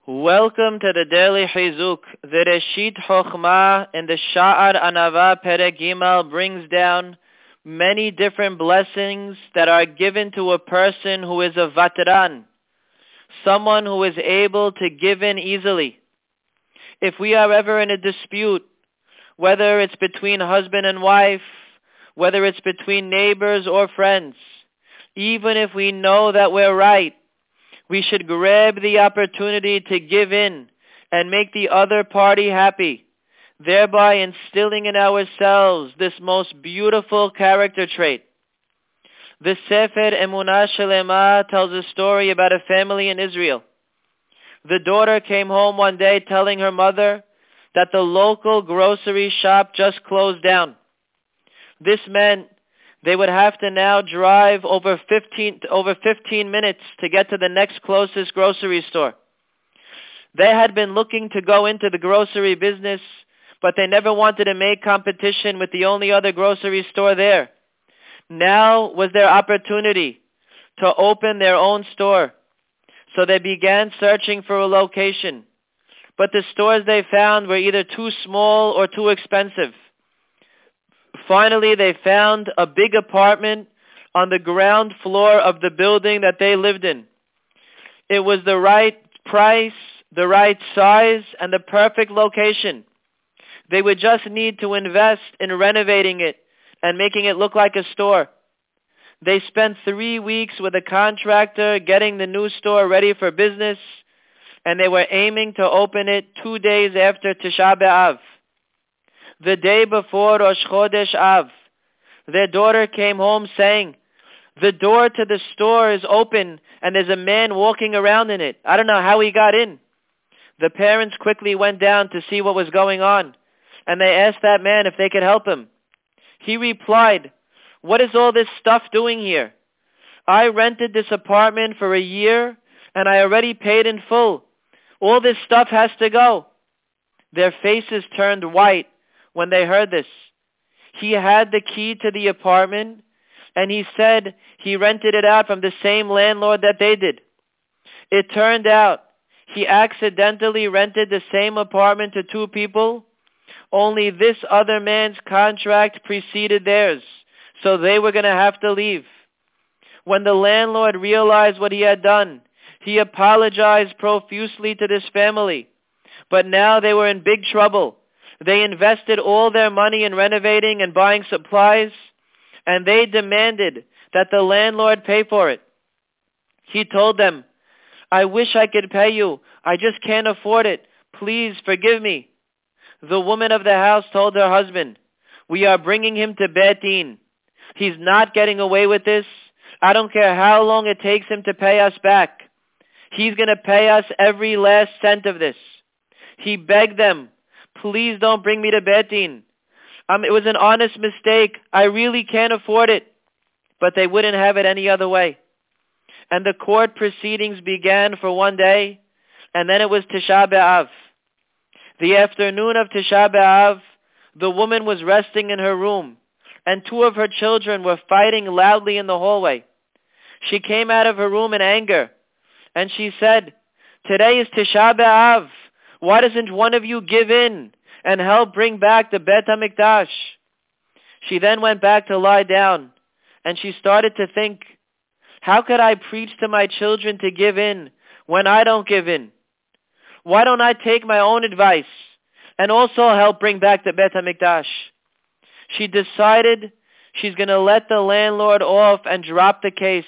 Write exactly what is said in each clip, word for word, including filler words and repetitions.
Welcome to the Daily Chizuk. The Reshit Chochmah in the Sha'ar Anava Perek Gimal brings down many different blessings that are given to a person who is a vatran, someone who is able to give in easily. If we are ever in a dispute, whether it's between husband and wife, whether it's between neighbors or friends, even if we know that we're right, we should grab the opportunity to give in and make the other party happy, thereby instilling in ourselves this most beautiful character trait. The Sefer Emunah Shelema tells a story about a family in Israel. The daughter came home one day telling her mother that the local grocery shop just closed down. This meant they would have to now drive over fifteen, over fifteen minutes to get to the next closest grocery store. They had been looking to go into the grocery business, but they never wanted to make competition with the only other grocery store there. Now was their opportunity to open their own store. So they began searching for a location. But the stores they found were either too small or too expensive. Finally, they found a big apartment on the ground floor of the building that they lived in. It was the right price, the right size, and the perfect location. They would just need to invest in renovating it and making it look like a store. They spent three weeks with a contractor getting the new store ready for business, and they were aiming to open it two days after Tisha B'Av. The day before Rosh Chodesh Av, their daughter came home saying, "The door to the store is open and there's a man walking around in it. I don't know how he got in." The parents quickly went down to see what was going on, and they asked that man if they could help him. He replied, "What is all this stuff doing here? I rented this apartment for a year and I already paid in full. All this stuff has to go." Their faces turned white when they heard this. He had the key to the apartment, and he said he rented it out from the same landlord that they did. It turned out he accidentally rented the same apartment to two people, only this other man's contract preceded theirs, so they were going to have to leave. When the landlord realized what he had done, he apologized profusely to this family, but now they were in big trouble. They invested all their money in renovating and buying supplies, and they demanded that the landlord pay for it. He told them, "I wish I could pay you. I just can't afford it. Please forgive me." The woman of the house told her husband, "We are bringing him to Beit Din. He's not getting away with this. I don't care how long it takes him to pay us back. He's going to pay us every last cent of this." He begged them, "Please don't bring me to Beit Din. Um, it was an honest mistake. I really can't afford it." But they wouldn't have it any other way. And the court proceedings began for one day, and then it was Tisha B'Av. The afternoon of Tisha B'Av, the woman was resting in her room, and two of her children were fighting loudly in the hallway. She came out of her room in anger, and she said, "Today is Tisha B'Av. Why doesn't one of you give in and help bring back the Beit HaMikdash?" She then went back to lie down, and she started to think, how could I preach to my children to give in when I don't give in? Why don't I take my own advice and also help bring back the Beit HaMikdash? She decided she's going to let the landlord off and drop the case.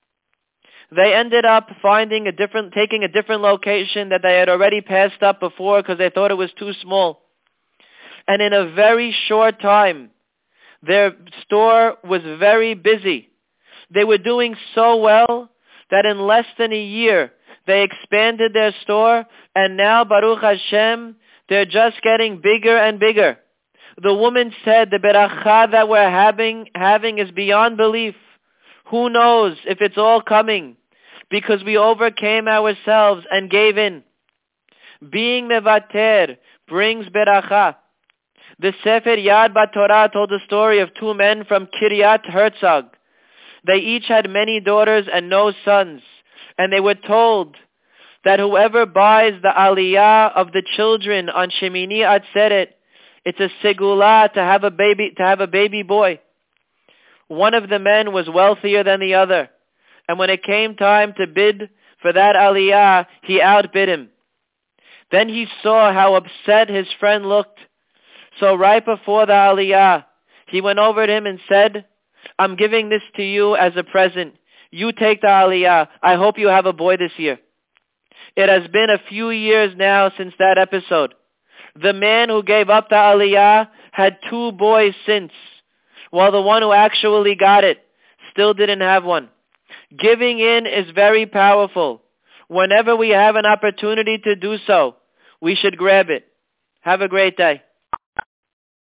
They ended up finding a different, taking a different location that they had already passed up before because they thought it was too small. And in a very short time, their store was very busy. They were doing so well that in less than a year, they expanded their store, and now, Baruch Hashem, they're just getting bigger and bigger. The woman said, "The beracha that we're having, having is beyond belief. Who knows if it's all coming? Because we overcame ourselves and gave in." Being mevater brings beracha. The Sefer Yad BaTorah told the story of two men from Kiryat Herzog. They each had many daughters and no sons, and they were told that whoever buys the aliyah of the children on Shemini Atzeret, it's a segula to have a baby, to have a baby boy. One of the men was wealthier than the other, and when it came time to bid for that aliyah, he outbid him. Then he saw how upset his friend looked. So right before the aliyah, he went over to him and said, I'm giving this to you as a present. You take the aliyah. I hope you have a boy this year. It has been a few years now since that episode. The man who gave up the aliyah had two boys since, while the one who actually got it still didn't have one. Giving in is very powerful. Whenever we have an opportunity to do so, we should grab it. Have a great day.